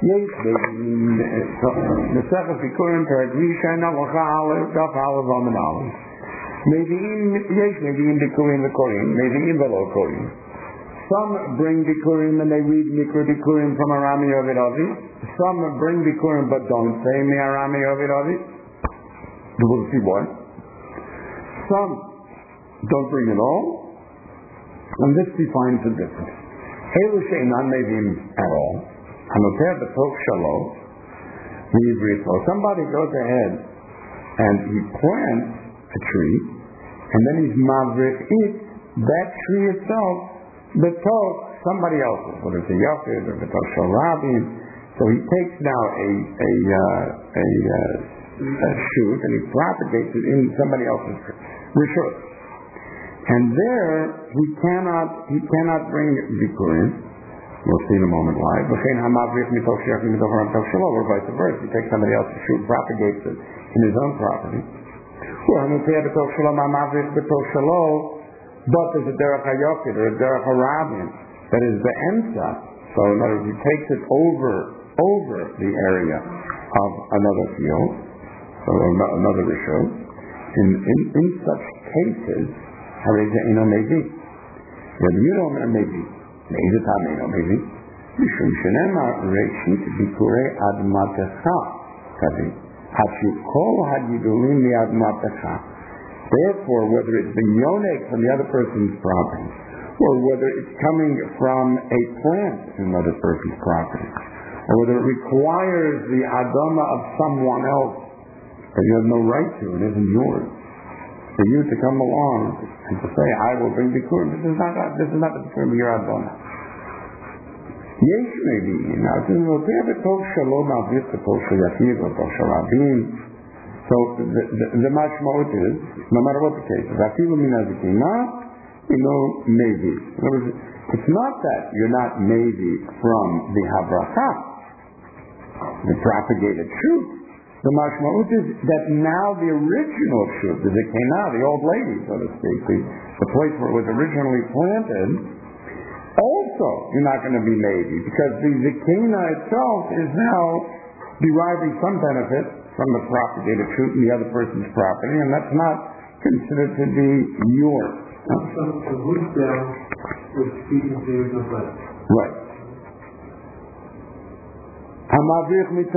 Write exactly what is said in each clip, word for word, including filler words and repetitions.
Yes, the Sefach Bikurim Perek Rishon Halacha Aleph Daf Aleph Amud Aleph. Mevi'im Yesh Mevi'im Bikurim V'Korim Mevi'im V'Lo Korim. Some bring Bikurim and they read Mikra Bikurim from Arami Ovid Avi. Some bring Bikurim but don't say Mi Arami Ovid Avi. You will see what. Some don't bring it all, and this defines the difference. Elu She'enan Mevi'im at all. Hanoter b'tok shalom, so somebody goes ahead and he plants a tree, and then he's mavrich it, that tree itself, b'tok somebody else's, whether it's a yafid or b'tok shalabim. So he takes now a a uh, a, uh, a shoot and he propagates it in somebody else's rishut, and there he cannot he cannot bring bikurim. We'll see in a moment why. Or vice versa. He takes somebody else's shoot, propagates it in his own property. But there's a derech hayokid or a derech harabin that is the emsa. So in other words, he takes it over over the area of another field, so another rishon. In, in in such cases, maybe maybe. Me'ezet ha'meino, maybe. Mishum shenema reshit bikurei admatecha. Kavi. Hachukol ha'gidulim mi'admatecha. Therefore, whether it's been yonek from the other person's property, or whether it's coming from a plant in another person's property, or whether it requires the adama of someone else that you have no right to, it isn't yours, for you to come along and to say, I will bring bikurim. This is not this is not the bikurim of your adona. Yesh maybe now this is what they have a tov shalom avit the tov shayativ or tov shalabim. So the the, the mashmaut is no matter what the case is, afilu min hazikina, you know, maybe. In other words, it's not that you're not maybe from the habracha, the propagated shoot. The mashmaut is that now the original shoot, the zikina, the old lady, so to speak, the, the place where it was originally planted, also you're not going to be maybe, because the zikina itself is now deriving some benefit from the propagated shoot in the other person's property, and that's not considered to be yours. So the root down is speaking to the left. Right. And, and,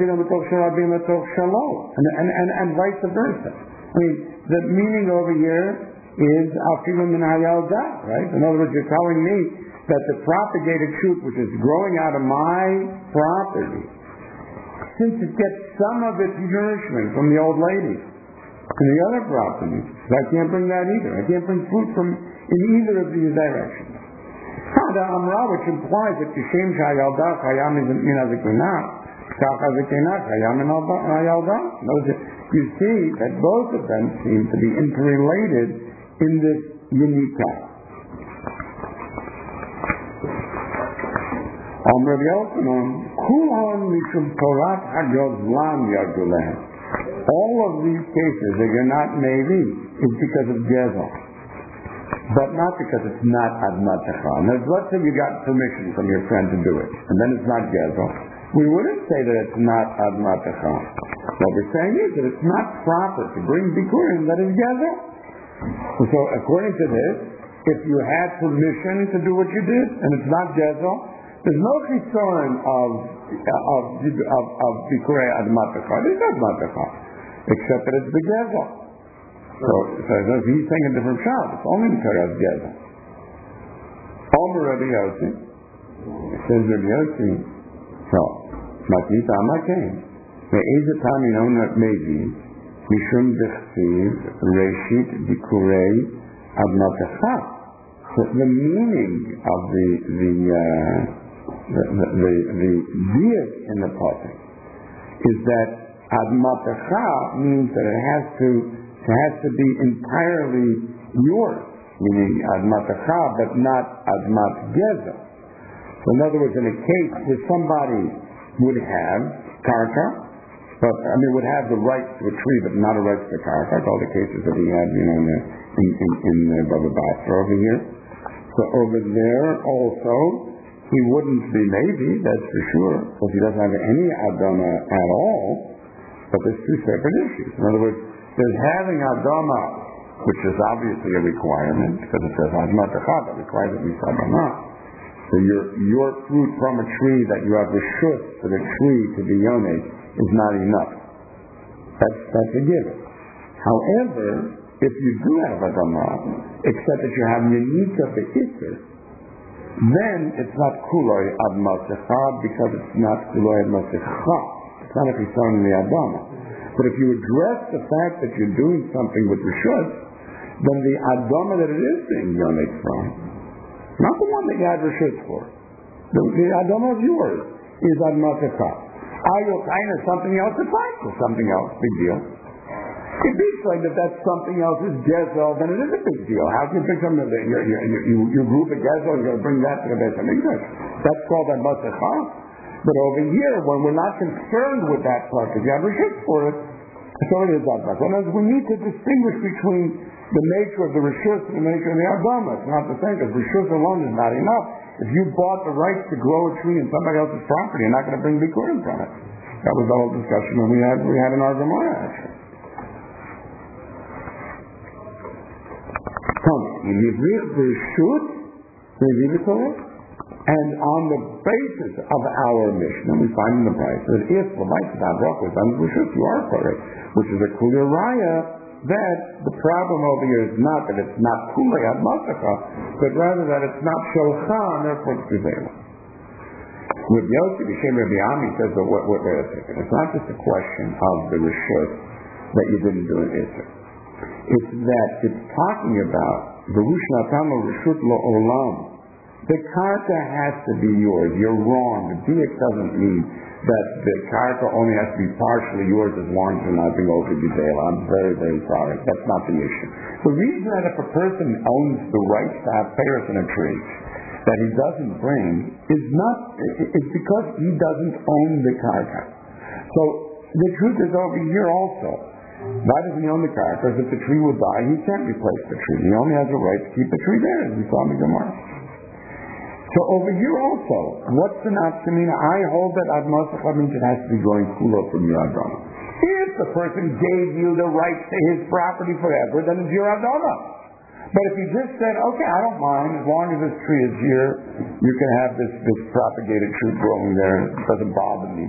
and, and vice versa. I mean, the meaning over here is afilu min hayalda, right? In other words, you're telling me that the propagated shoot, which is growing out of my property, since it gets some of its nourishment from the old lady and the other property, I can't bring that either. I can't bring fruit from in either of these directions. Hada amra, which implies that Kishem Shayalda Chayam isn't min hazikina, Kacha Zikina Chayam min hayalda. You see that both of them seem to be interrelated in this unique case. Om Rabbi Yochanan, Kulon Mishum Torat HaGozlan Yardulehem. All of these cases that you're not maybe is because of Gezel, but not because it's not Admatecha. Now, let's say you got permission from your friend to do it, and then it's not Gezel. We wouldn't say that it's not Admatecha. What we're saying is that it's not proper to bring Bikurim that is Gezel. So, according to this, if you had permission to do what you did, and it's not Gezel, there's no concern of of of, of Bikurei Admatecha. It's Admatecha, except that it's the Gezel. So, so he's saying a different shot. It's only in Teres Gezel. Omer Rabbi Yossi, says Rabbi Yossi, so, Matnita Amakein, Me'ezet Haminon Mevi, Mishum Dechtiv, Reshit Bikurei Admatecha. So the meaning of the the uh, the the, the, the diak in the pasuk is that Admatecha means that it has to It has to be entirely yours, meaning Admatecha, but not Admat Gezel. So in other words, in a case where somebody would have karka, but I mean would have the right to a tree, but not a right to the karka, all the cases that we had, you know, in the, in, in, in the Baba Basra over here. So over there also, he wouldn't be maybe, that's for sure, because he doesn't have any Adama at all, but there's two separate issues. In other words, there's having Adama, which is obviously a requirement, because it says Adama Techa, that requires at least Adama. So your, your fruit from a tree that you have reshut for the tree to be yoned is not enough. That's, that's a given. However, if you do have Adama, except that you have Yenika Be'itr, then it's not Kuloi Ad Masecha, because it's not Kuloi Ad Masecha. It's not a concern in the Adama. But if you address the fact that you're doing something with Rishut, then the Adama that it is being yoned from, not the one that you had Rishut for, the, the Adama of yours is Ad Masecha. Ayotain is something else, it's fine for something else, big deal. If you say that that's something else is Gezel, then it is a big deal. How can you pick something that you, you, you, you group of Gezel, you're going to bring that to the Beit HaMikdash? That's called a Masecha. But over here, when we're not concerned with that part, because you have Rishut for it, so it is Adama. So we need to distinguish between the nature of the Rishut and the nature of the Adama. It's not the same, because Rishut alone is not enough. If you bought the rights to grow a tree in somebody else's property, you're not going to bring Bikurim from it. That was the whole discussion that we had, we had in our Gemara, actually. And on the basis of our Mishnah, we find in the Brayta that if the light of Abrach was done with Rishut, you are correct, which is a Kulei Raya, that the problem over here is not that it's not Kulei Ad Masecha, but rather that it's not Sholcha, and therefore it's Gizela. With Yossi B'Shem Rabbi Ami says, but wait, wait, wait a second, it's not just a question of the Rishut that you didn't do an Isser. It's that it's talking about the Rushnatama Rishut Lo'olam. The karka has to be yours. You're wrong. The diak doesn't mean that the karka only has to be partially yours as long as you're not being over Gizela. I'm very, very sorry. That's not the issue. The reason that if a person owns the rights to have payers in a tree that he doesn't bring is not, it's because he doesn't own the karka. So the truth is over here also. Why doesn't he own the car? Because if the tree will die, he can't replace the tree. He only has a right to keep the tree there, as we saw in the Gemara. So over here also, what's the nafkamina? I hold that Ad Masecha means it has to be growing kulo from your Adama. If the person gave you the right to his property forever, then it's your Adama. But if he just said, okay, I don't mind, as long as this tree is here, you can have this, this propagated tree growing there, it doesn't bother me.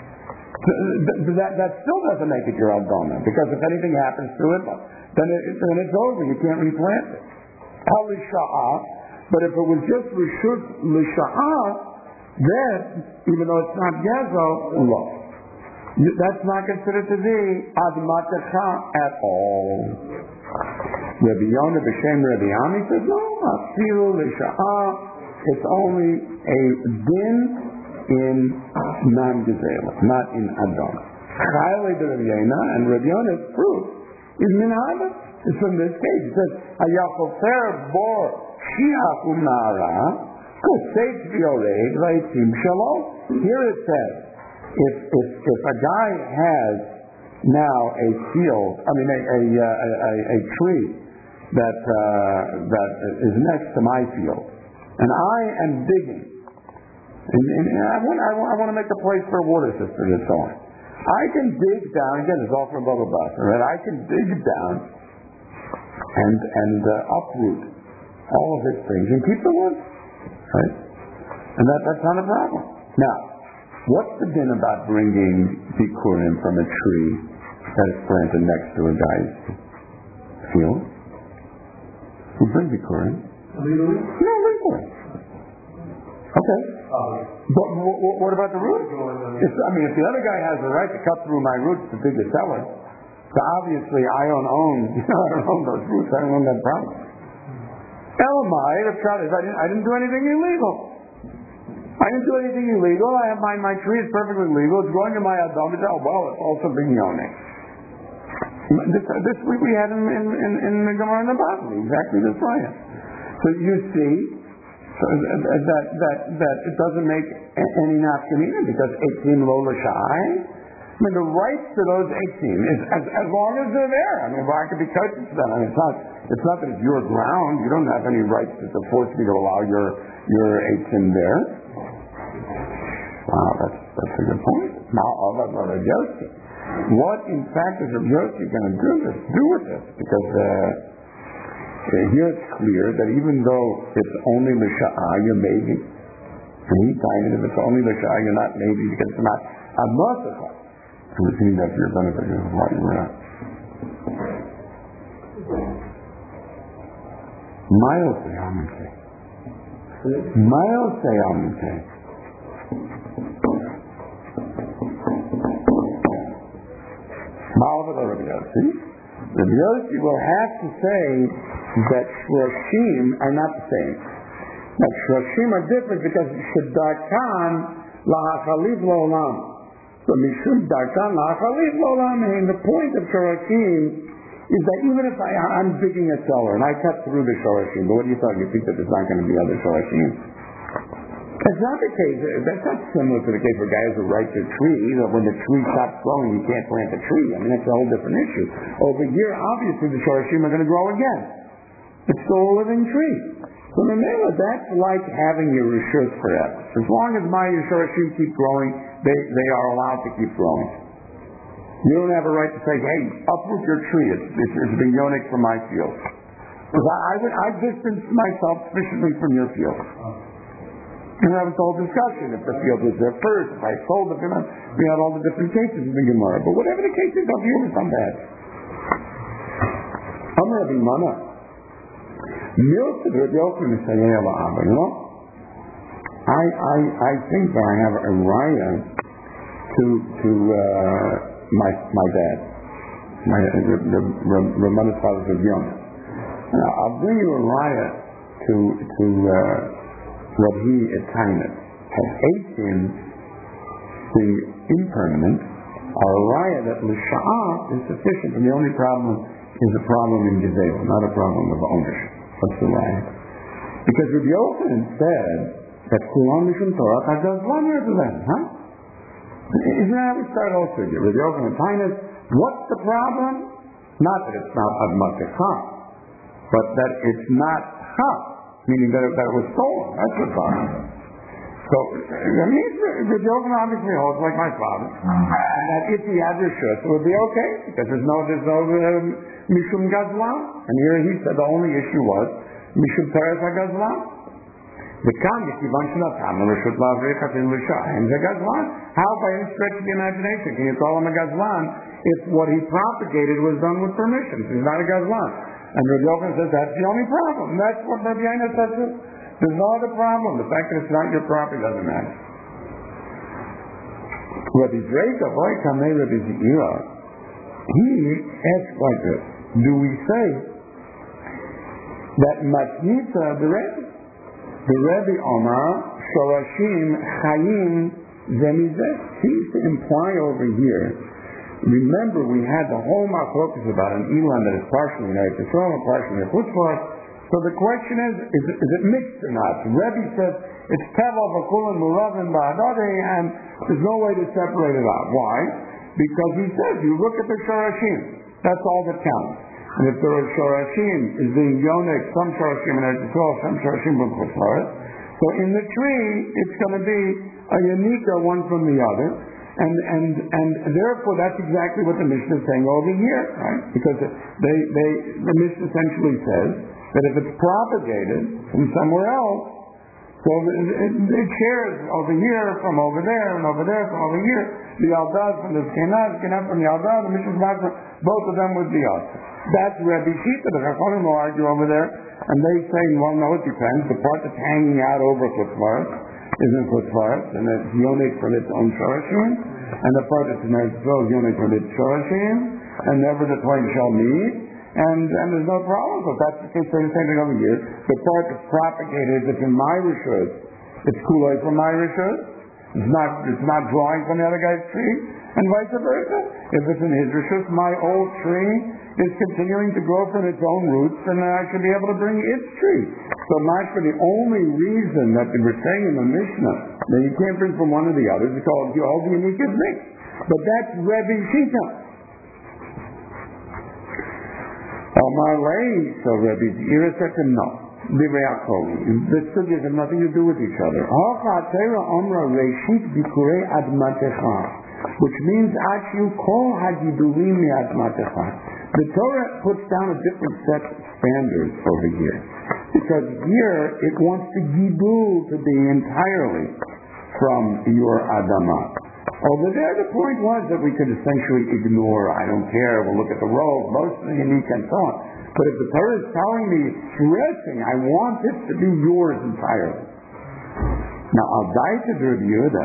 That, that still doesn't make it your Adama, because if anything happens to it, then, it, then it's over. You can't replant it. Al Lisha'ah, but if it was just Rishut Lisha'ah, then, even though it's not Gezel, look, that's not considered to be Adama Techa at all. Rabbi Yonah B'Shem Rabbi Ami says, no, Afilu Lisha'ah, it's only a din in non-Gizela, not in Adam. Chayle de Rabbi Yonah, and Rabbi Yonah's proof is minhada. It's from this case. It says, Hayachofer bor shiach umnara koseit v'yored v'yitzim shalom. Here it says, if, if, if a guy has now a field, I mean a, a, a, a, a tree that, uh, that is next to my field, and I am digging, And, and, and I, want, I, want, I want to make a place for a water system and so on. I can dig down, again, it's all from Baba Basra, right? I can dig down and, and uh, uproot all of his things and keep the wood, right? And that, that's not a problem. Now, what's the din about bringing bikurim from a tree that is planted next to a guy's field? You bring bikurim? Legally? No, legally. Okay. Uh, But w- w- what about the roots? If, I mean, if the other guy has the right to cut through my roots to dig the cellar, so obviously I don't own, you know, I don't own those roots. I don't own that problem. Elamai, if God is, I didn't, I didn't do anything illegal. I didn't do anything illegal. I have my, my tree is perfectly legal. It's going to my Adam. It's, oh, well, it's also being yoning. This, this week we had in, in, in, in the Gemara and the Bible, exactly this way. So you see, So that, that, that, that it doesn't make any nafkamina because eighteen lo l'shai. I mean, the rights to those eighteen is as, as long as they're there. I mean, I could be coached to them. I mean, it's not, it's not that it's your ground. You don't have any rights to, to force me to allow your, your eighteen there. Wow, that's, that's a good point. Now, all about Rabbi Yossi. What, in fact, is Rabbi Yossi going to do, this, do with this? Because uh, here it's clear that even though it's only l'sha'ah, you're maybe. Anytime, if it's only l'sha'ah, you're not maybe, because it's not a masaka. And we think that's your benefit of what you were at. Miles say Aminte. Miles say Aminte. Miles of the Rabbi Yossi. Rabbi Yossi will have to say that Shroshim are not the same. Now, Shroshim are different because Shaddarkan lahachalif lo'olam. So Mishum Darkan lahachalif lo'olam, and the point of Shroshim is that even if I, I'm digging a cellar and I cut through the Shoroshim, but what do you thought? You think that there's not going to be other Shoroshim? That's not the case. That's not similar to the case where guys who write their tree, that when the tree stops growing, you can't plant the tree. I mean, that's a whole different issue. Over here, obviously, the Shoroshim are going to grow again. It's still a living tree. So remember, that's like having your Rishus forever. As long as my Shoroshim keep growing, they, they are allowed to keep growing. You don't have a right to say, hey, uproot your tree. It's, it's, it's been yonik from my field. Because I, I, would, I distanced myself sufficiently from your field. And that was the whole discussion. If the field was there first, if I sold it, we had all the different cases in the Gemara. But whatever the case is, don't view it as bad. I'm Rabbi Mana. You know, I, I, I think that I have a raya to, to, uh, My my dad, my the the Ramana's father was young. Now, I'll bring you a riot to to uh, what he at Tainus has eighteen the impermanent, or a riot that l'sha'ah is sufficient, and the only problem is a problem in Gezel, not a problem of ownership. What's the riot? Because Rabbi Yochanan said that Kulam Mishum Torah Chazaz one year to them, huh? Isn't that how we start also here? With the open Tainus, what's the problem? Not that it's not Admatikah, but that it's not Ha, meaning that it, that it was stolen. That's the problem. So, that means the Yochanan obviously holds like my father, and that if he had Rishus, it would be okay, because there's no, there's no um, Mishum Gazlan. And here he said the only issue was Mishum Teres HaGazlan. The Kam, how by any stretch of the imagination can you call him a Gazlan if what he propagated was done with permission? He's not a Gazlan. And Rabbi Yochanan says that's the only problem. That's what Rabbi Yaina says. There's no other problem. The fact that it's not your property doesn't matter. Rabbi Zreika, boy, Kamei Rabbi Zeira, he asks like this: do we say that Matnita the Rebbe? The Rebbe Omar, Shorashim Chayim Zemizeh, seems to imply over here. Remember, we had the whole machlokas about an Elam that is partially United Israel and partially Chutzpah. So the question is, is it, is it mixed or not? The Rebbe says it's Tevel V'Kulim Muravim Ba'adade, and there's no way to separate it out. Why? Because he says, you look at the Shorashim. That's all that counts. And if there are Shorashim, is being yonik, some Shorashim in Eretz Yisrael, some Shorashim in Chutzpah. So in the tree, it's going to be a Yanika one from the other. And, and, and therefore, that's exactly what the Mishnah is saying over here, right? Because they, they, the Mishnah essentially says that if it's propagated from somewhere else, so it, it, it shares over here from over there and over there from over here. The Aldad from the Skenaz, Skenaz from the Aldad, the Mishnah from both of them would be us. That's Rabbi Shita. The Chachonim will argue over there, and they say, well, no, it depends. The part that's hanging out over Chutzpah isn't Chutzpah, and it's yonik from its own Shorashim, and the part that's in Eretz Yisrael is yonik from its Shorashim, and never the twain shall meet, and, and there's no problem. So if that's the case, they're the same thing over here. The part that's propagated, if it's in my Rishus, it's Kulei from my Rishus. It's not, it's not drawing from the other guy's tree, and vice versa. If it's in his Rishus, my old tree is continuing to grow from its own roots, and I should be able to bring its tree. So much for the only reason that we're saying in the Mishnah that you can't bring from one or the other, because all the unique is mixed. But that's Rebbe Shita. Amar Lei, so Rebbe Zeira said to no. Divrei HaKohen. The studios have nothing to do with each other. Which means actually kol hagidulim mi'admatecha. The Torah puts down a different set of standards over here. Because here it wants the gidul to be entirely from your Adamah. Over there the point was that we could essentially ignore, I don't care, we'll look at the road, most of the unique and so on. But if the Torah is telling me, stressing, I want it to be yours entirely. Now, I'll die to the Rabbi Yehuda,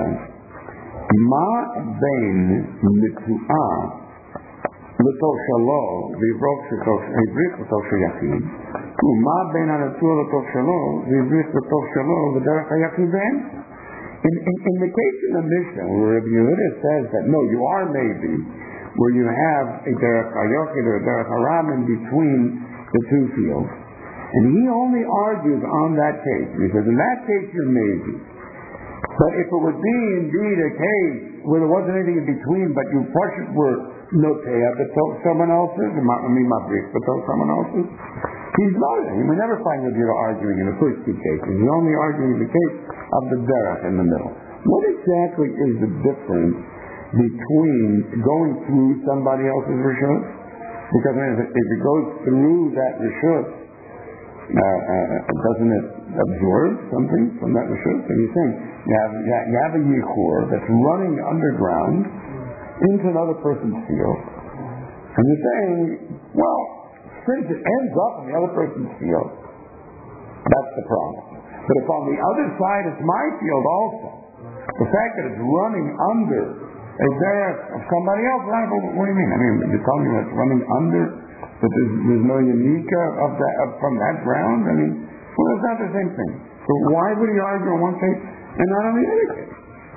ma bein mitu'ah l'tov shalo v'ivrich l'tov shel yachid, u'ma bein ha'natuah l'tov shalo v'ivrich l'tov shalo v'derech ha'yachid ve'en. In, in, in the case of the Mishnah, where Rabbi Yehuda says that, no, you are maybe, where you have a derech hayochid or a derech haram in between the two fields, and he only argues on that case. He says, in that case, you're maybe. But if it would be indeed a case where there wasn't anything in between, but you partially were notea, but told someone else's, I mean, mabrich, but told someone else's, he's not. He may never find that you're arguing in the first two cases. He's only arguing in the case of the derech in the middle. What exactly is the difference between going through somebody else's rishus? Because if it, if it goes through that rishus, uh, uh, doesn't it absorb something from that rishus? And you're saying you have, you have a yichur that's running underground into another person's field, and you're saying, well, since it ends up in the other person's field, that's the problem. But if on the other side it's my field also, the fact that it's running under a derech of somebody else, what do you mean? I mean, you're telling me that it's running under, that there's, there's no unika of that, of, from that ground? I mean, well, it's not the same thing. So why would he argue in one case and not on the other case?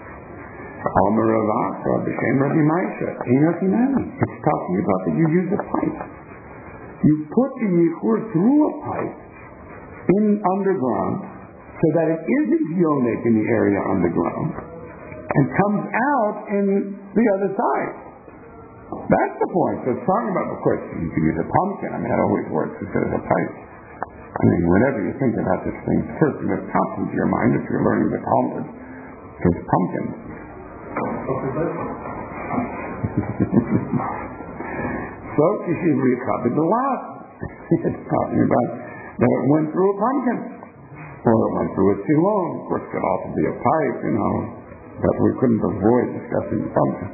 Omer Rav Asa, B'Shem Rabbi Maisha, it's talking about that you use a pipe. You put the yichur through a pipe in underground so that it isn't yonik in the area underground and comes out in the other side. That's the point. So it's talking about, of course, you can use a pumpkin. I mean, that always works instead of a pipe. I mean, whenever you think about this thing, first thing that pops into your mind if you're learning the Talmud is pumpkins. So, you see, we covered the lot. It's talking about that it went through a pumpkin. Or it went through a silon. Of course, it could also be a pipe, you know, but we couldn't avoid discussing the pumpkin.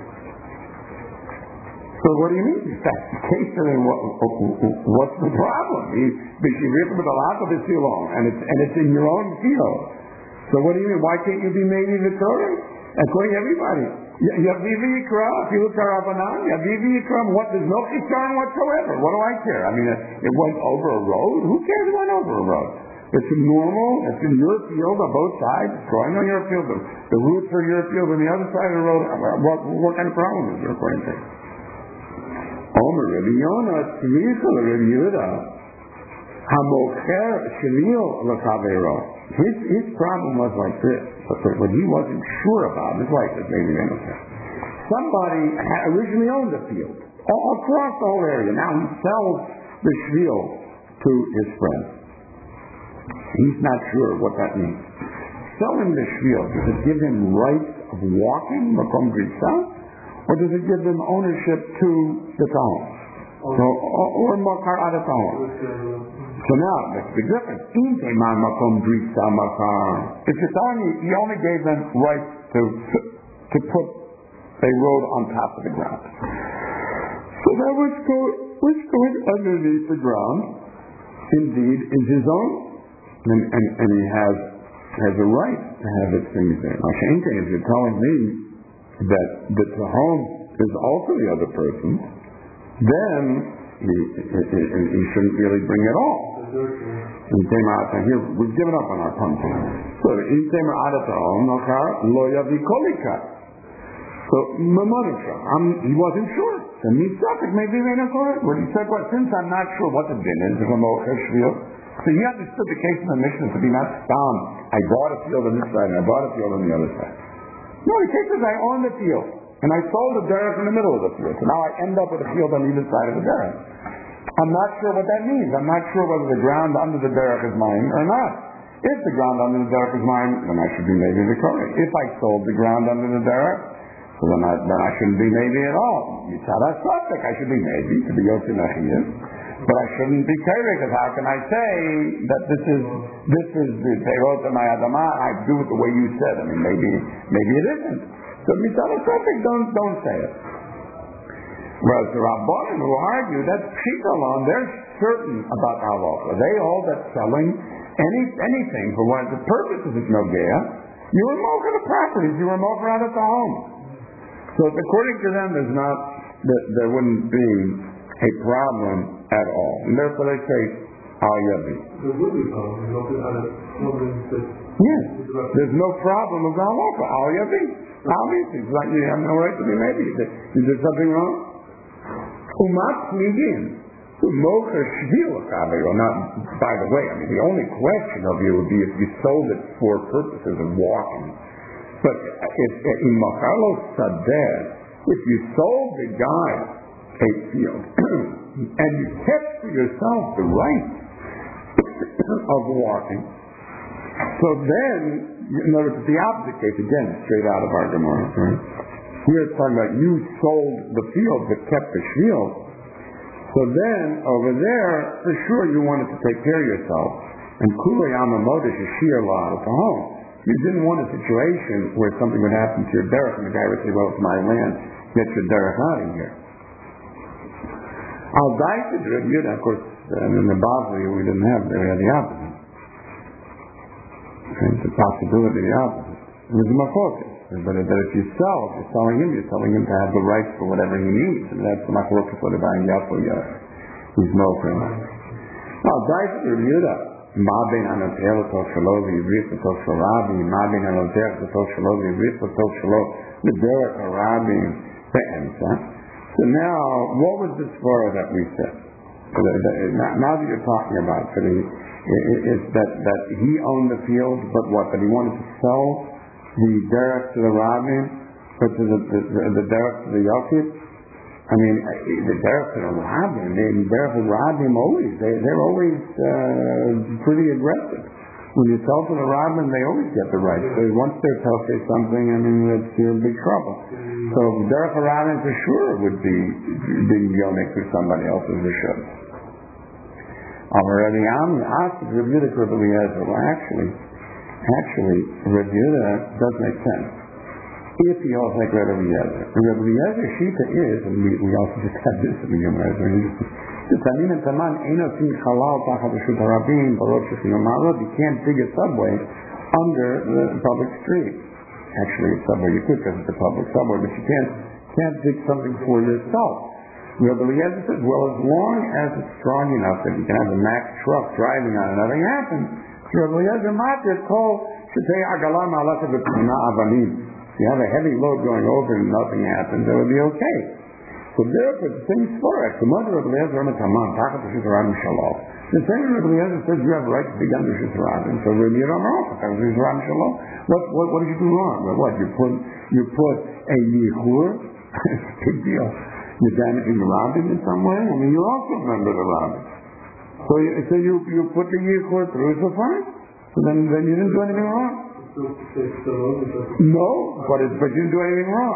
So what do you mean? If that's the case, then what, what's the problem? Because you rip with a lot of the silon, and it's, and it's in your own field. So what do you mean? Why can't you be made in the Torah? According to everybody. Yavivi Yikra, if you look at Rabbanan, Yavivi Yikra, what, there's no Chisaron whatsoever. What do I care? I mean, it, it went over a road? Who cares it went over a road? It's normal, it's in your field on both sides, it's growing on your field, the, the roots are your field, on the other side of the road, what, what kind of problem is there according to it? Omer, Rabbi Yonah, Tzricha, Rabbi Yehuda, Hamocher Shenil L'Chavero. His, his problem was like this, but what he wasn't sure about, his wife is maybe innocent. Somebody had originally owned the field, all across the whole area. Now he sells the shvil to his friend. He's not sure what that means. Selling the shvil, does it give him rights of walking, makom grisa, or does it give him ownership to the tahom? So, or makar ad tahom. So now, that's the difference. If you're telling me he only gave them rights to to put a road on top of the ground. So that which, go, which goes underneath the ground, indeed, is his own. And, and, and he has has a right to have his things there. Now, Shenke, if you're telling me that the tahom is also the other person, then he, he, he, he shouldn't really bring it all. Here, we've given up on our pumpkin. So, so he wasn't sure. So, maybe they don't call it. When he said, well, since I'm not sure what the din is, so he understood the case in the Mishnah to be not stam. I bought a field on this side and I bought a field on the other side. No, the case is I own the field and I sold the derech in the middle of the field. So now I end up with a field on either side of the derech. I'm not sure what that means. I'm not sure whether the ground under the derech is mine or not. If the ground under the derech is mine, then I should be maybe the Kohen. If I sold the ground under the derech, so then I, then I shouldn't be maybe at all. Mitzad HaSafek, I should be maybe, to be Yosef Nechiyah. But I shouldn't be Kerek, because how can I say that this is this is the Peirot of my Adamah, I do it the way you said. I mean, maybe maybe it isn't. So Mitzad HaSafek, don't, don't say it. Whereas the Rabbanim who argue that Pshita alone, they're certain about halacha. They hold that selling any anything for one of the purposes of Nogea, you remove from the properties, you remove out of the home. So according to them, there's not, there wouldn't be a problem at all. And therefore they say, Al Yavi. There would be a problem. Yes. There's no problem with halacha. Al Yavi. Obviously, it's like you have no right to be maybe. You did something wrong? Umat Nigin. Mocher Shvil or not, by the way, I mean, the only question of you would be if you sold it for purposes of walking. But if in Machalo Sadeh, if you sold the guy a field and you kept for yourself the right of walking, so then, you notice the opposite case, again, straight out of our Gemara, right? Here it's talking about you sold the field but kept the field. So then, over there, for sure you wanted to take care of yourself. And Kulei Amamodesh is sheer law at the home. You didn't want a situation where something would happen to your derech and the guy would say, well, it's my land, get your derech out of here. Al Daita Dribut, of course, and in the Bavli we didn't have, we had the opposite. Okay, it's a possibility of the opposite. It was a machloket. But that if you sell, if you're selling him, you're selling him to have the rights for whatever he needs. And that's the machloket for the buying yafu yah. He's no friend. Now, Daita Dribut, Ma ben Anotel Tov Shalo V'Yivrit Tov Shalavi, Ma ben Anotel Tov Shalo V'Yivrit Tov Shalo V'Derech Harabi Ve'emsa. So now, what was the svara that we said? So the, the, now that you're talking about, so the, is that, that he owned the field, but what? That he wanted to sell the derech to the rabbin, but to the, the, the, the derech to the yokid? I mean, the derech to the rabbin, the derech to the rabbin always, they, they're always uh, pretty aggressive. When you sell to the rabbin, they always get the right. So once they're telling something, I mean, it's, you're in big trouble. So the derech to the rabbin for sure would be being yonik for somebody else's rishut. Already, I'm asked to review the Rabbi Eliezer. Well, actually, actually, review that does make sense. If he also like Rabbi Eliezer. The Rabbi Eliezer Shita is, and we, we also just had this in the Yom the Tanin and Taman ain't seen halal tachat reshut harabim barot shechino ma'arot. You can't dig a subway under the public street. Actually, a subway you could because it's a public subway, but you can't can't dig something for yourself. Rabbi Eliezer says, well, as long as it's strong enough that you can have a Mack truck driving on it, nothing happens. Rabbi Eliezer Matir called Shetei Agala Ma'alaka V'Puna Avanim. If you have a heavy load going over and nothing happens, it would be okay. So therefore, the same story. The mother of Rabbi Eliezer Ramatamam, Tachat Reshut Harabim Shalom. The same Rabbi Eliezer says you have a right to dig under Reshut Harabim. So Rabbi Eliezer Ramatamam, Tachat Reshut Harabim Shalom. What, what, what did you do wrong? Well, what? You put, you put a yichur? Big deal. You're damaging the rabbin in some way? I mean, you're also a member of the rabbin. So you, so you, you put the yichur through, so fine. So then, then you didn't do anything wrong. No, but, it, but you didn't do anything wrong.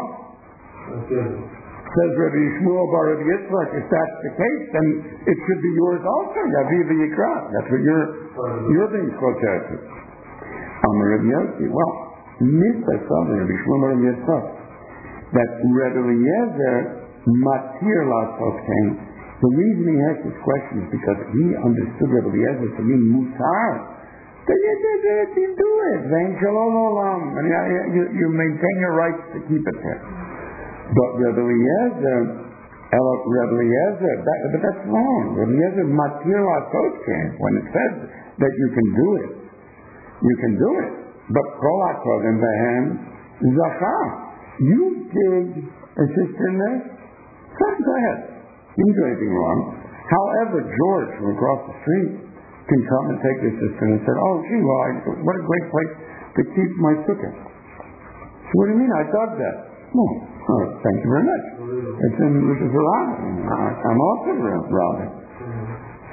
Says Rabbi Shmuel bar Rabbi Yitzchak, if that's the case, then it should be yours also. Yavi v'yikra. That's what you're, you're being protected. I'm a Rabbi Yossi. Well, Mitzvah something, Rabbi Shmuel bar Rabbi Yitzchak, that Rabbi Eliezer matir la'asot came. The reason he asked this question is because he understood Rabbi Eliezer to mean mutar. Then you, you, you, you do it. Then shalom olam. And you, you maintain your rights to keep it there. But Rabbi Eliezer, Rabbi Eliezer, that, but that's wrong. Rabbi Eliezer matir la'asot came. When it says that you can do it, you can do it. But kol ha'kodem behem zachar. You dig a cistern there? Fine, go ahead. You didn't do anything wrong. However, George from across the street can come and take this cistern and say, oh, gee, well, I, what a great place to keep my sukkah. So what do you mean? I dug that. No. Oh, thank you very much. It's in Rosh Hashanah. I'm also robbing.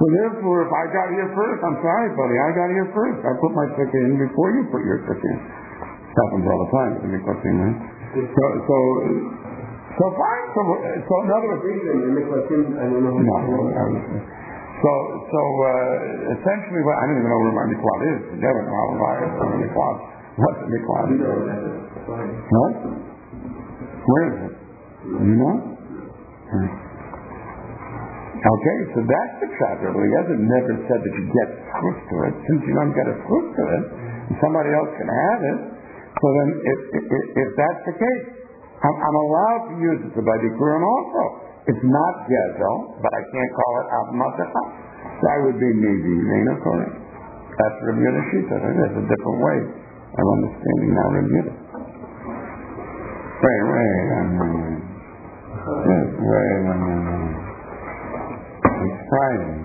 So therefore, if I got here first, I'm sorry, buddy, I got here first. I put my ticket in before you put your ticket in. Happens all the time, to be quite right? So, so, so fine. So, so another no. So, so uh, essentially, what, I don't even know where my miklad is. Never know why it's a miklad. What's a miklad? No? Where is it? You know? Hmm. Okay, so that's the chapter. Well, he hasn't never said that you get fruit to it. Since you don't get a fruit to it, and somebody else can have it, so then if, if, if that's the case, I'm, I'm allowed to use it to buy the Quran also. It's not Gezel, but I can't call it Ab Matacha. That would be maybe Nena Kohen. That's Rabbi Yehuda Shita. There's a different way of understanding now Rabbi Yehuda. Wait, wait, um, wait, wait, um, it's Friday.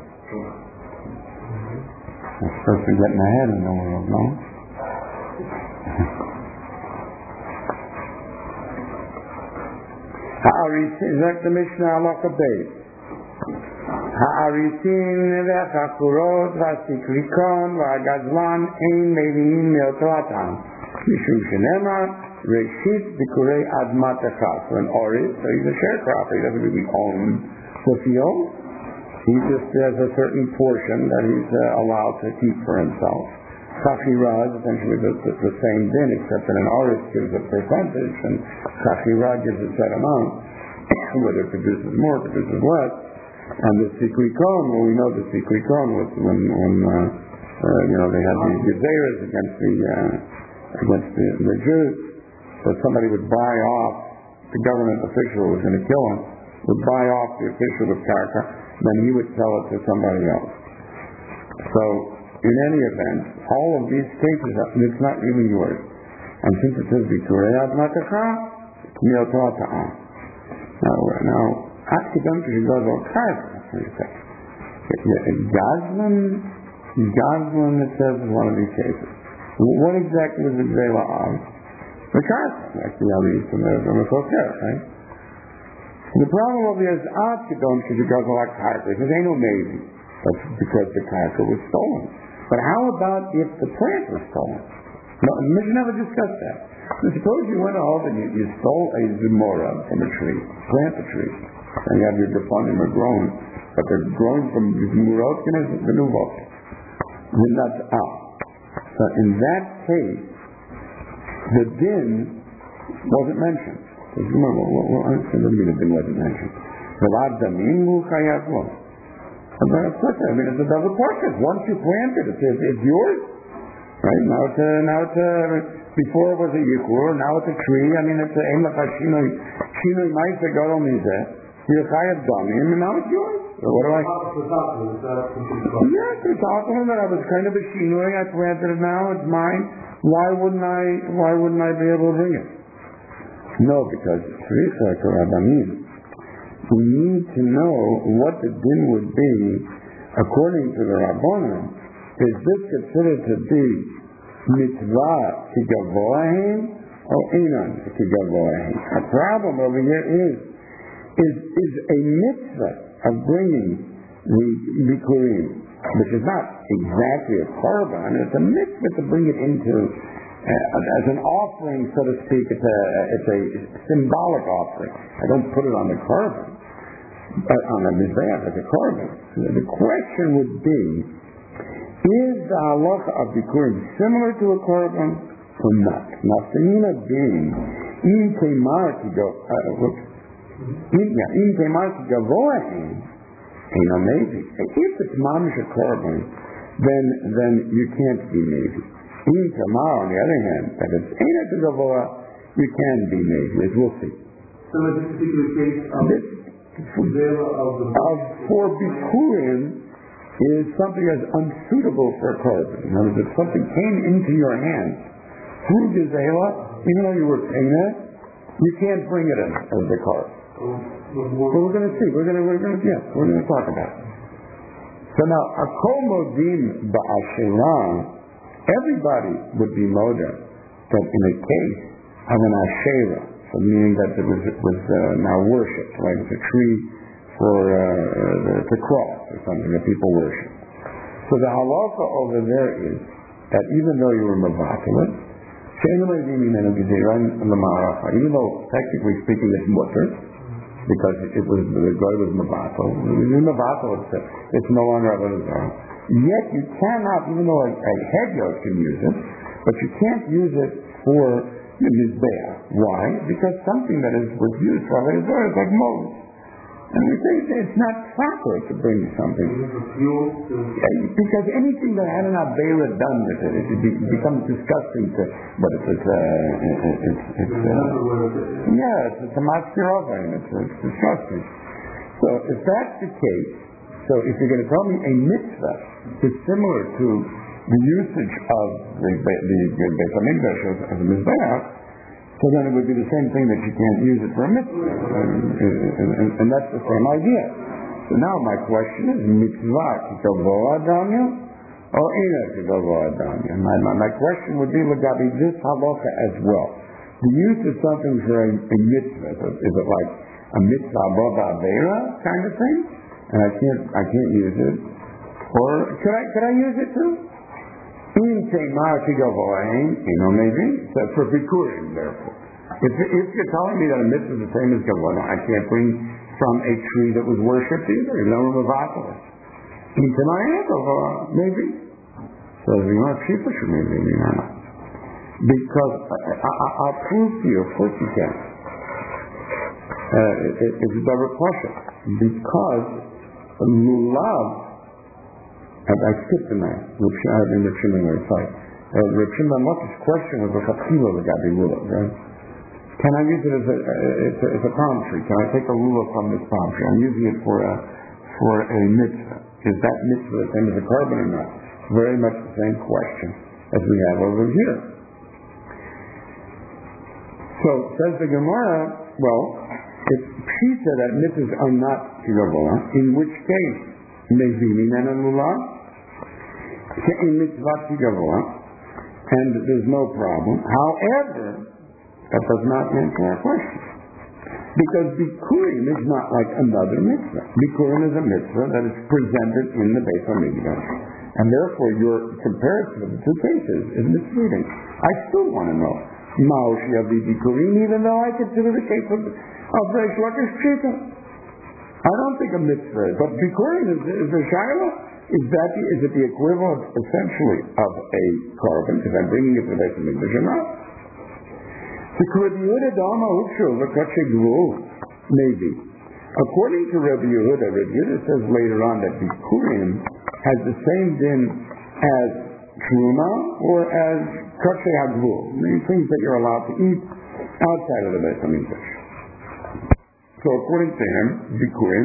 I'm supposed to get my head in the world, no? Ha'arisin, is that the Mishnah Halacha Beis? Ha'arisin v'chakurot v'asikrikon v'agazlan ein mevi'im me'otratam mishum shenemar reshit b'kurei admatecha. So an oris, so he's a sharecropper, he doesn't really own the field. He just has a certain portion that he's uh, allowed to keep for himself. Chachira is essentially the, the, the same din, except that an oris gives a percentage and Chachira gives a set amount, whether it produces more, produces less. And the Sikrikon, well, we know the Sikrikon was when, when uh, uh, you know, they had these gezeras against the uh, against the, the Jews. So somebody would buy off, the government official who was going to kill him, would buy off the official of Karka, then he would sell it to somebody else. So, in any event, all of these cases, it's not even yours. And since it says Bikurei Admatacha, Miotata'a. Now, now, Akidam Kishigazo Karka, Gazlan, Gazlan, it says in one of these cases. What exactly is the Zela of? The Karka, like the Ali used to live on the Soter, right? The problem over here is Akidam Kishigazo Karka, because they know maybe. That's because the Karka was stolen. But how about if the plant was stolen? No, we should never discuss that. Now, suppose you went home and you, you stole a zimora from a tree, plant a tree, and you have your deponim are grown, but they're growing from zimurot and the nuvot. Then that's out. So in that case, the din wasn't mentioned. Well, well, well, well, what do you mean the din wasn't mentioned? But of course, I mean, it's a double process. Once you plant it, it's, it's yours. Right? Now it's a, now it's a, before it was a yikur, now it's a tree. I mean, it's a, em lachas shinoi, shinoi ma'isa gadol mizeh, yichayat damim, and now it's yours. So what do I? Yes, it's awesome that I was kind of a shinoi, I planted it now, it's mine. Why wouldn't I, why wouldn't I be able to bring it? No, because tzricha karabamim. We need to know what the din would be according to the Rabbanon. Is this considered to be mitzvah kigavoahim or inan kigavoahim? A problem over here is is is a mitzvah of bringing the bikurim, which is not exactly a korban. It's a mitzvah to bring it into uh, as an offering, so to speak. It's a it's a symbolic offering. I don't put it on the korban. But on a mizbeach as a korban. The question would be, is the halacha of bikurim similar to a korban or not? Naftamina being in kemar kigo in kemar kigavoahim, you know, maybe. If it's mamish a korban, then then you can't be maybe. In kemar, on the other hand, that it's ena kigavoah, you can be maybe, as we'll see. So in this particular case, um, this, of for bikurim is something that's unsuitable for a korban. In other words, if something came into your hands through gezela, even though you were paying it, you can't bring it in as the korban. But we're going to see. We're going to. We're going to. Yes, we're going to talk about it. So now, a kol modim ba'asherah, everybody would be moda that in a case of an asherah. So meaning that it was, it was uh, now worshipped, right? It's a tree for uh, the, the cross or something that people worship. So the halacha over there is that even though you were mavatelet, even though technically speaking it's mutter, because it was the guy was mavatel, mavatel it's, it's no longer avodah. Yet you cannot, even though a, a hedyot can use it, but you can't use it for the mizbeach. Why? Because something that is was used for avodah is like Moses. And we say it's not proper to bring something. Because anything that had an Avera done with it, it be, becomes disgusting to, but it's, it's, uh, it's, it's uh, yeah, it's, it's a maskirova, it's, it's disgusting. So if that's the case, so if you're going to tell me a mitzvah is similar to the usage of the, the, the Beit HaMikdash as a mizbeach, so then it would be the same thing that you can't use it for a mitzvah. And, and, and, and that's the same idea. So now my question is, mitzvah k'kavoh adamya or ina k'kavoh adamya? My, my, my question would be, Lagabi, this halacha as well. The use of something for a, a mitzvah, is it like a mitzvah above avera kind of thing? And I can't, I can't use it. Or could I, could I use it too? In Tamar Kigavoin, you know, maybe, that's for Bikurim, therefore. If, if you're telling me that a mitzvah is the same as Gavodah, I can't bring from a tree that was worshipped either, you know, of Avatos. In Tamar Kigavoin, maybe. So if you want to keep it, maybe, maybe not. Because, I, I, I'll prove to you, of course you can. Uh, it, it's a double question. Because Lulav, I, I skipped the night, which I had in the Shimon or site. Rav Shimon Laki's question was a chatchila l'gabi lulav, right? Can I use it as a, it's a, it's a palm tree? Can I take a lulav from this palm tree? I'm using it for a, for a mitzvah. Is that mitzvah the same as a carbon or not? Very much the same question as we have over here. So, says the Gemara, well, if pshita that mitzvahs are not kigavolah, in which case, maybe minana lulav, in mitzvah kigavolah, and there's no problem. However, that does not answer our question. Because Bikurim is not like another mitzvah. Bikurim is a mitzvah that is presented in the Beit HaMikdash. And therefore your comparison of the two cases is misleading. I still want to know Ma'oshi of the Bikurim, even though I consider the case of, of Reish Lakish Pshita. I don't think a mitzvah is, but Bikurim is, is a shayla. Is that the, is it the equivalent essentially of a carbon? Because I'm bringing it to the Beit HaMikdash or not? Maybe. According to Rabbi Yehuda, Rabbi Yehuda says later on that Bikurim has the same din as Truma or as Kachay Hagvul, things that you're allowed to eat outside of the Beit HaMikdash. So according to him, Bikurim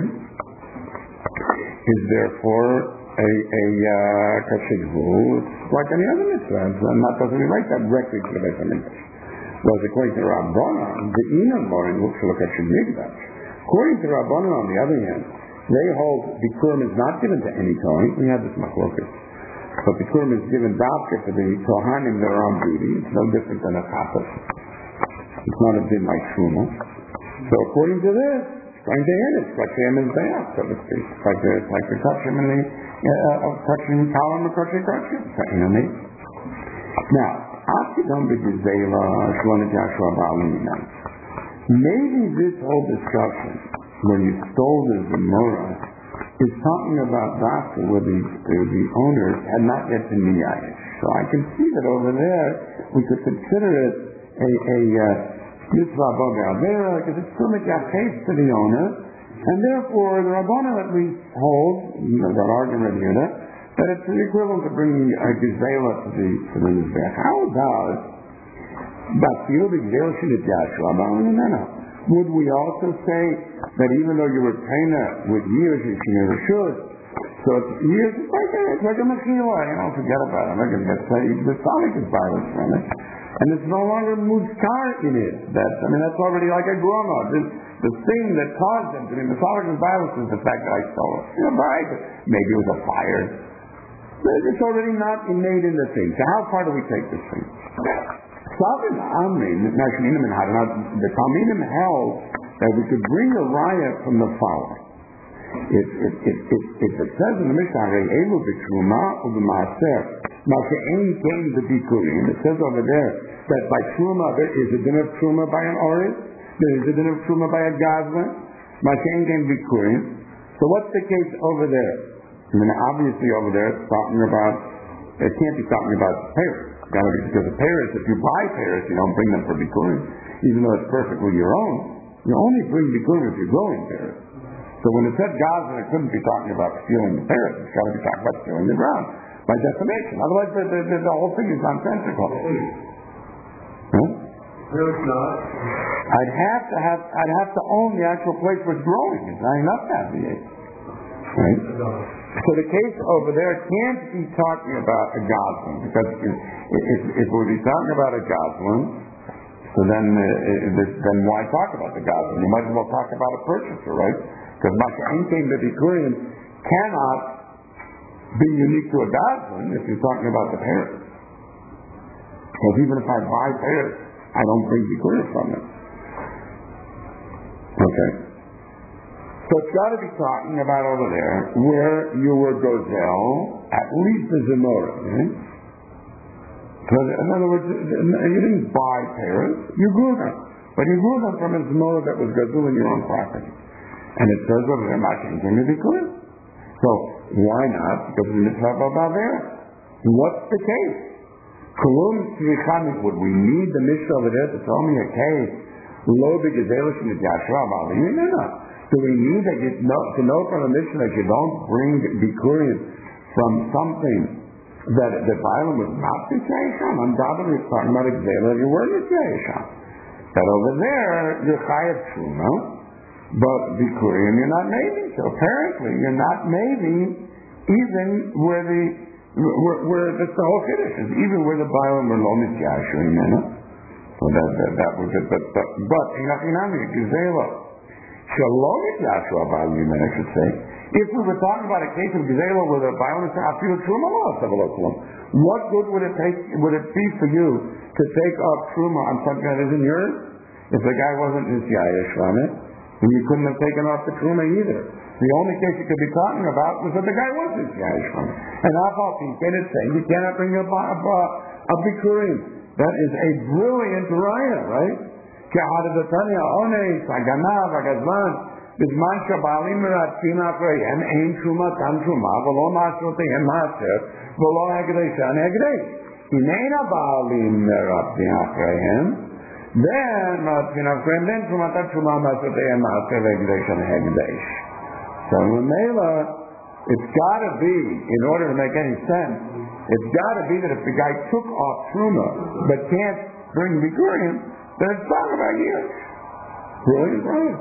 is therefore a a Kachay Hagvul. It's like any other mitzvah, and that doesn't relate directly to the Beit HaMikdash. Whereas according to Rabbanan, the Inam Morin looks like a Shemigdash. According to Rabbanan, on the other hand, they hold Bikurim is not given to any Kohen. We have this machlokas. But Bikurim is given dafka to the Kohanim that are on duty. It's no different than a chapas. It's not a din like Truma. So according to this, it's going to end. It's like the Emes Bayat, so to speak. It's like the, it's like the Kachim and the uh, Kachim Kalam and Kachim Kachim. You know what I mean? Now, maybe this whole discussion, when you stole the Gemara, is talking about Dafka where the, the owners had not yet been miyayish. So I can see that over there we could consider it a mitzvah b'gavera because it's still miyayish to the owner, and therefore the Rabbanan at least hold that argument here that it's the equivalent of bringing a gazela to the to the mizbech. How about Basil the gazela shinit yashua? Would we also say that even though you were trained with years in Shinir should, so it's years, it's like a, it's like a mechila, you know, forget about it. I'm not going to get saved. The Sonic is violence from it. And it's no longer muskar in it. That's, I mean, that's already like a groma. The, the thing that caused them to be Masonic and violence is the fact that I stole it. You know, right? Maybe it was a fire. It's already not innate in the thing. So how far do we take this thing? Savin Amrin, the Talmidim held that we could bring a riot from the following. If, if, if, if, if it says in the Mishnah, Re'elu b'truma u'b'maaser, Ma'ashe'en came the bikurim, it says over there that by truma, there is a din of truma by an oris, there is a din of truma by a gazlan, Ma'ashe'en came bikurim. So what's the case over there? I mean, obviously over there it's talking about, it can't be talking about Paris. Gotta be, because of Paris, if you buy Paris, you don't bring them for bikurim, even though it's perfectly your own. You only bring bikurim if you're growing Paris. So when it said gazlan, it couldn't be talking about stealing the Paris. It's got to be talking about stealing the ground by defamation. Otherwise, the, the, the, the whole thing is nonsensical. Huh? No, it's not. I'd have to have, I'd have to own the actual place where it's growing. It's not enough to have the egg. Right? So the case over there can't be talking about a gazlan, because if, if, if we'd be talking about a gazlan, so then, uh, this, then why talk about the gazlan? You might as well talk about a purchaser, right? Because Ma'ashe'en came the bikurim cannot be unique to a gazlan if you're talking about the Paris. Because even if I buy Paris, I don't bring bikurim from it. Okay. So it's got to be talking about over there where you were gozell, at least a zemora, right? Because in other words, you didn't buy Paris, you grew them. But you grew them from a zemora that was gazul in your own property. And it says over there, Ma'ashe'en came to bikurim. So why not? Because the mitzvah of Bavera. What's the case? Would we need the Mishnah over there to tell me a case? Lo b'gezelish in the Yashua Ba'alim? No, no. Do we need that you know, to know from the Mishnah that you don't bring bikurim from something that the Balaam was not Mitzvah? Undoubtedly it's talking about a gzelah you were Mitzvah. That over there, you're chayav truma, but bikurim you're not maybe. So apparently you're not maybe even where the where, where that's the whole kiddush is, even where the Balaam were lo Mitzvah. So that, that that was it. But but but inachinami gzelah. Shalom Yashua Ba'alim, I should say. If we were talking about a case of Gzelah where the violence is afilu truma, what good would it take? Would it be for you to take up truma on something that isn't yours? If the guy wasn't Nisyayish from it, and you couldn't have taken off the truma either. The only case you could be talking about was that the guy was Nisyayish from it. And Afal Pinken is saying you cannot bring a a bikurim. That is a brilliant raya, right? כהדתניה עונש, הגנב, הגזלן, בזמן שהבעלים מרצים אחריהם אין תרומתם תרומה ולא מעשרותיהם מעשר ולא הקדשן הקדש. אם אין הבעלים מרצים אחריהם, then מרצים אחריהם, then תרומתם תרומה מעשרותיהם מעשר והקדשן הקדש. So Mela, it's got to be, in order to make any sense, it's got to be that if the guy took off truma but can't bring bikurim, then it's talking about you. Brilliant, right?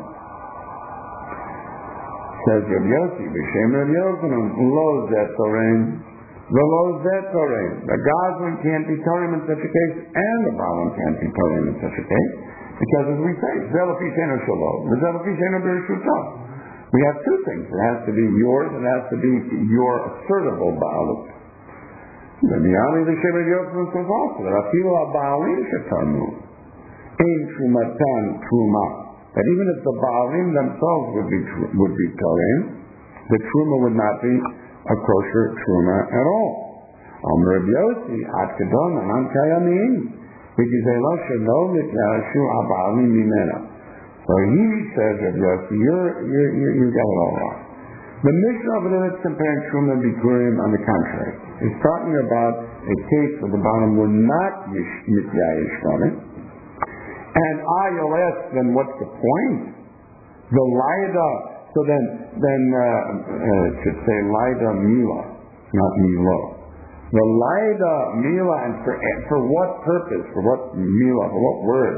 Says Rav Yossi, B'Shem Rav Yochanan, Lo Zetorein, V'lo Zetorein. The gazlan can't be Torim in such a case, and the Balaam can't be Torim in such a case, because as we say, Zelafishenu Shalom, the Zelafishenu B'Rishutam. We have two things. It has to be yours, and it has to be your assertable Baalim. Then the Ali, the Shem Rav Yochanan says also, that Afilu HaBaalim Shetamu. In Trumatan Truma, that even if the Baalim themselves would be would be Torim, the Truma would not be a kosher Truma at all. Amr Rav Yossi, Ad Kedon, Anan Kayamin, B'Gizelo Shelo Mityashu HaBaalim Mimena. So he says, Rav Yossi, you're, you're, you're, you got it all wrong. The Mishnah over there that's comparing Truma and Bikurim, on the contrary, is talking about a case where the Baalim were not Mityayish from it. And I will ask them, what's the point? The Laida, so then, then uh, uh, it should say Laida Mila, not Milo. The Laida Mila, and for, for what purpose? For what Mila? For what word?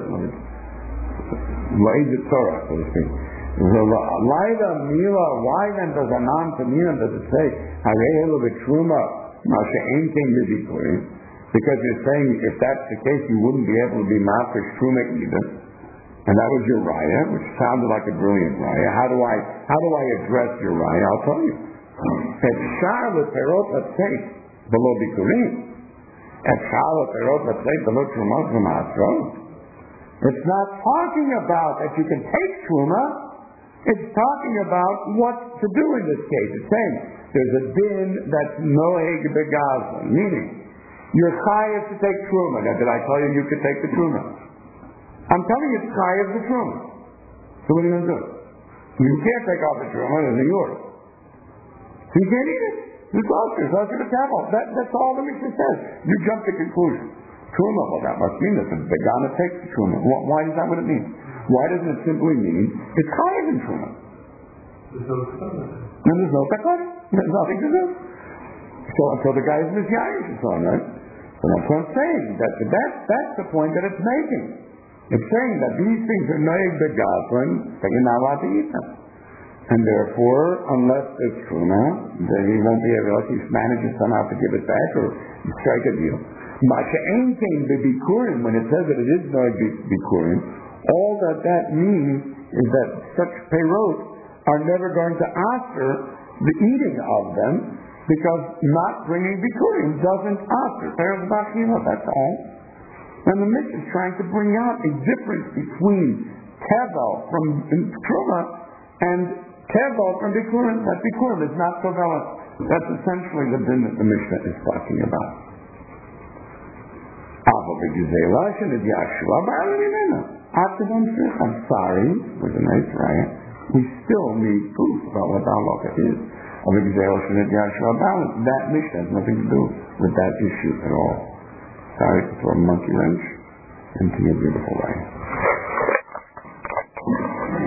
Laida Torah, so to speak. The Laida Mila, why then does a non-Tamina, does it say, Harehelu B'Truma, Ma'ashe'en came to Bikurim? Because you're saying if that's the case, you wouldn't be able to be mafish truma either, and that was your raya, which sounded like a brilliant raya. How do I how do I address your raya? I'll tell you. At Charlotte Perot Hatzeit below Bikurim, at Charlotte Perot Hatzeit below Truma Truma. It's not talking about that you can take truma It's talking about what to do in this case. It's saying there's a din that's noeg begazlan, meaning you're chayav to take truma. Now, did I tell you you could take the truma? I'm telling you it's chayav the truma. So what are you going to do? You can't take off the truma, it isn't yours. So you can't eat it. It's also, it's also the table. That, that's all the Mishnah says. You jump to conclusion. Truma, well, that must mean that the begana takes the truma. Why is that what it means? Why doesn't it simply mean it's chayav in truma? There's no takana. And there's no takana. There's nothing to do. So until the guy is misyayish, it's all right. So that's what I'm saying. That, that, that's the point that it's making. It's saying that these things are noeg begazlan, that you're not allowed to eat them. And therefore, unless it's truma, then he won't be able to, he manages somehow to give it back or strike a deal. Masha'ain came to bikurim, when it says that it is noeg bikurim, all that that means is that such peirot are never going to offer the eating of them, because not bringing bikurim doesn't offer peirot b'achila, that's all. And the Mishnah is trying to bring out a difference between tevel from truma and tevel from bikurim. That bikurim is not tovela. That's essentially the din that the Mishnah is talking about. I'm sorry, with a nice riot, we still need proof about what the halacha is. That Mishnah has nothing to do with that issue at all. Sorry to throw a monkey wrench into your beautiful life.